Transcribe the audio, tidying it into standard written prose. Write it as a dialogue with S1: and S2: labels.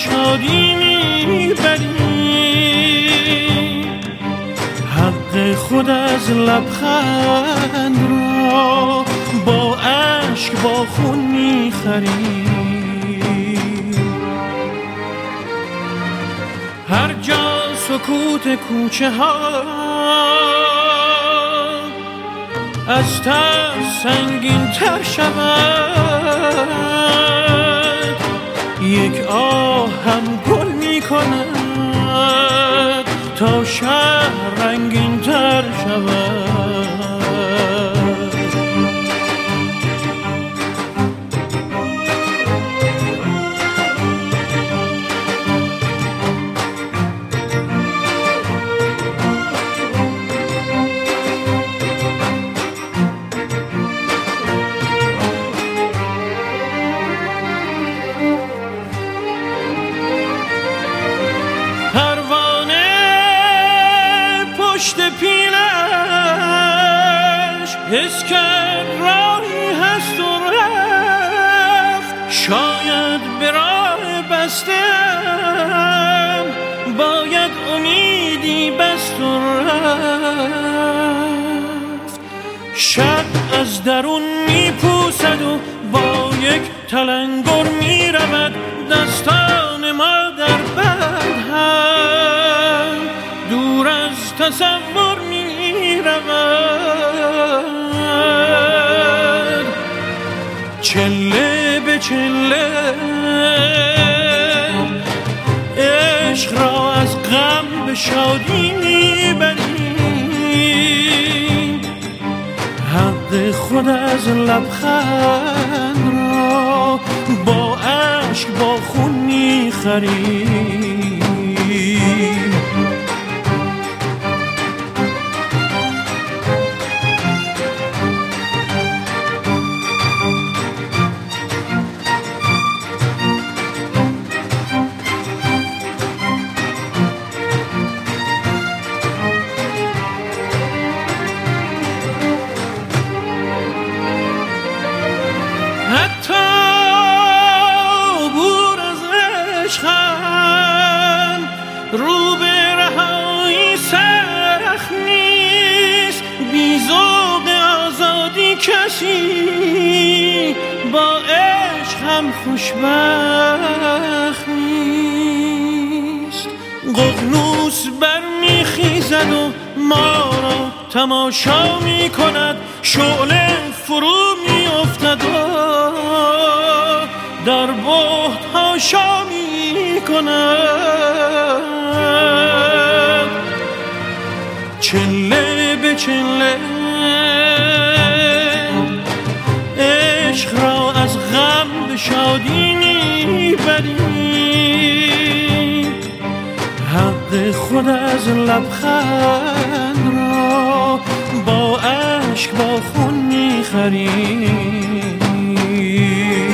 S1: شادی میبری، حق خود از لبخند را با اشک با خون میخری. هر جا سکوت کوچه ها از ترس سنگین تر شود، یک آه هم گل می کند تا شهر رنگین تر شود. حس کرد راهی هست و رفت، شاید به راه بستم باید امیدی بست و رفت. شب از درون میپوسد و با یک تلنگر میرود، دستان ما در بند هم دور از تصور میرود. چله به چله عشق را از غم به شادی میبری، حق خود از لبخند را با اشک با خون میخری. رو به رهایی سخت نیست، بی ذوق آزادی کسی با عشق هم خوشبخت نیست. ققنوس برمیخیزد و ما را تماشا میکند، شعله فرو میافتد و در بهت هاشا میکند. چله به چله عشق را از غم به شادی میبری، حق خود از لبخند را با اشک با خون میخری.